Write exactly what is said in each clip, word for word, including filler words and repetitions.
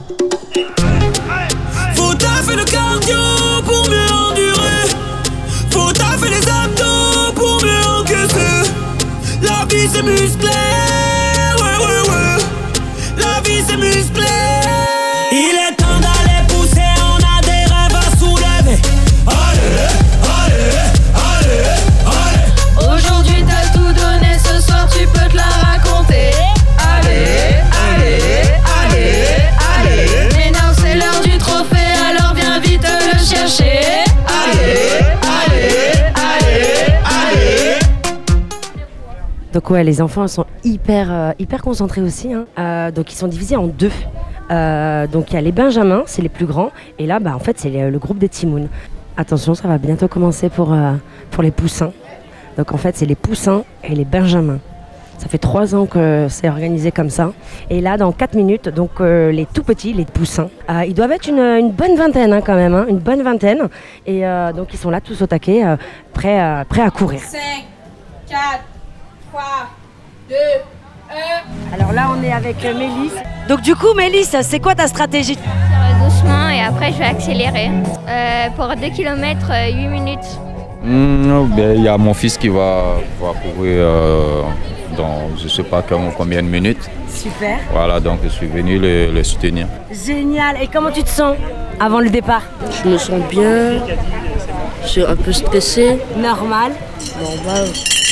Faut taffer le cardio pour mieux endurer. Faut taffer les abdos pour mieux encaisser. La vie c'est musclé, ouais ouais ouais. La vie c'est musclé. Il est temps d'aller pousser, on a des rêves à soulever. Allez, allez, allez, allez. Aujourd'hui t'as tout donné, ce soir tu peux te la raconter. Allez, allez, allez, allez. Mais non c'est l'heure du trophée, alors viens vite le chercher. Allez, allez, allez, allez. Donc ouais, les enfants sont hyper, euh, hyper concentrés aussi. Hein. Euh, donc ils sont divisés en deux. Euh, donc il y a les Benjamins, c'est les plus grands. Et là, bah, en fait, c'est les, le groupe des Timounes. Attention, ça va bientôt commencer pour, euh, pour les poussins. Donc en fait, c'est les poussins et les Benjamins. Ça fait trois ans que c'est organisé comme ça. Et là, dans quatre minutes, donc euh, les tout petits, les poussins, euh, ils doivent être une, une bonne vingtaine hein, quand même, hein, une bonne vingtaine. Et euh, donc ils sont là tous au taquet, euh, prêts, euh, prêts à courir. cinq, quatre, trois, deux, un. Alors là, on est avec euh, Mélisse. Donc du coup, Mélisse, c'est quoi ta stratégie? Faire doucement et après je vais accélérer. Euh, pour deux kilomètres, huit minutes. Mmh, ben, y a mon fils qui va, va courir euh, dans je ne sais pas combien de minutes. Super. Voilà, donc je suis venu le, le soutenir. Génial. Et comment tu te sens avant le départ? Je me sens bien. Je suis un peu stressée. Normal. Normal.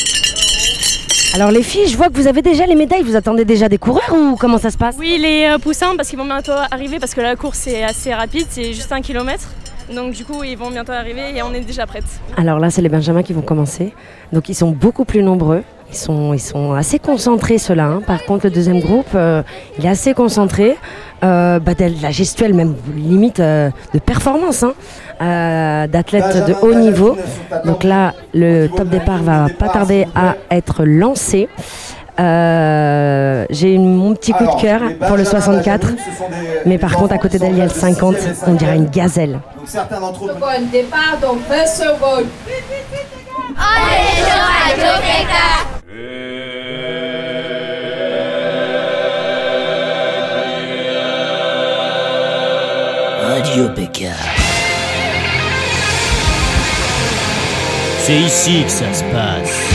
Alors les filles, je vois que vous avez déjà les médailles. Vous attendez déjà des coureurs ou comment ça se passe? Oui, les euh, poussins parce qu'ils vont bientôt arriver parce que la course est assez rapide, c'est juste un kilomètre. Donc du coup, ils vont bientôt arriver et on est déjà prêtes. Alors là, c'est les Benjamins qui vont commencer. Donc ils sont beaucoup plus nombreux. Ils sont, ils sont assez concentrés ceux-là. Hein. Par contre, le deuxième groupe, euh, il est assez concentré. Euh, bah, de la gestuelle même, limite euh, de performance, hein. euh, d'athlètes de haut niveau. Donc là, le top départ va pas tarder à être lancé. Euh, j'ai une, mon petit coup de cœur pour le soixante-quatre, mais par contre à côté d'elle il y a le cinquante, on dirait une gazelle. Donc certains d'entre eux. Seconde départ, donc vingt secondes. Allez, le Radio Péka. Radio Péka. C'est ici que ça se passe.